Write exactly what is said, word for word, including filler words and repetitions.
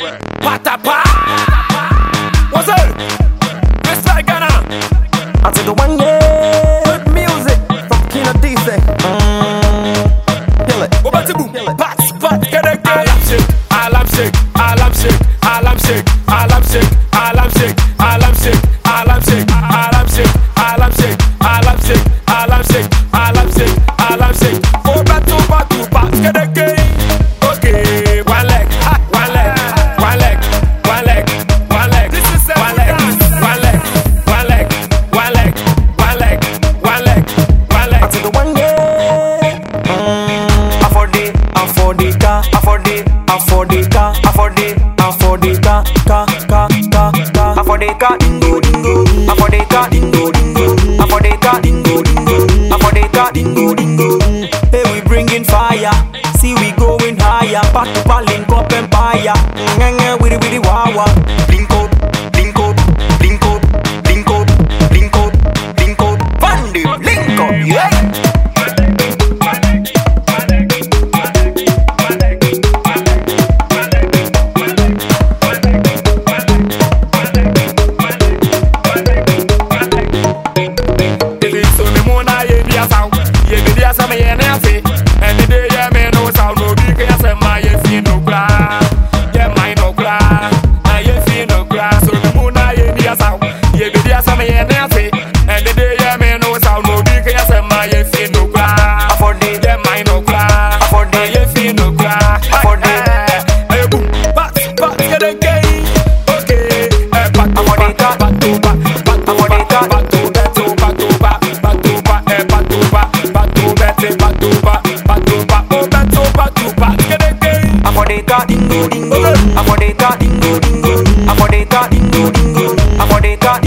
Patapa. What's up? Just like Ghana. I take the one yeah. Good music from Kina D C. Mm, kill it. What about the boom? Pat, pat, get a girl. Alarm shake, alarm shake, alarm shake, alarm shake, alarm shake, alarm shake, alarm shake, alarm shake, alarm shake, alarm shake, alarm shake, alarm shake, alarm shake. Go back to back to back, get a girl. Okay, one leg, one leg, one leg, one leg, one leg. This is one leg, one leg, one leg, one leg, one leg, one leg, one leg. I take the one yeah. Mm, I for the, I for the car, I for the, I for the car, I for the, I for the car, car, car, car, car. I for the car, dingo, dingo. I for the car, dingo, dingo. I for the car, dingo, dingo. I for the car, dingo, dingo. Hey, we bringing fire. See we going higher. Pack to pa link up empire. Ngenge with the with the wawa. Link up, link up, link up, link up, link up, link up. Bandi, link up, yeah. Dingo dingo, I for the car dingo dingo, I for the car dingo dingo, I for the car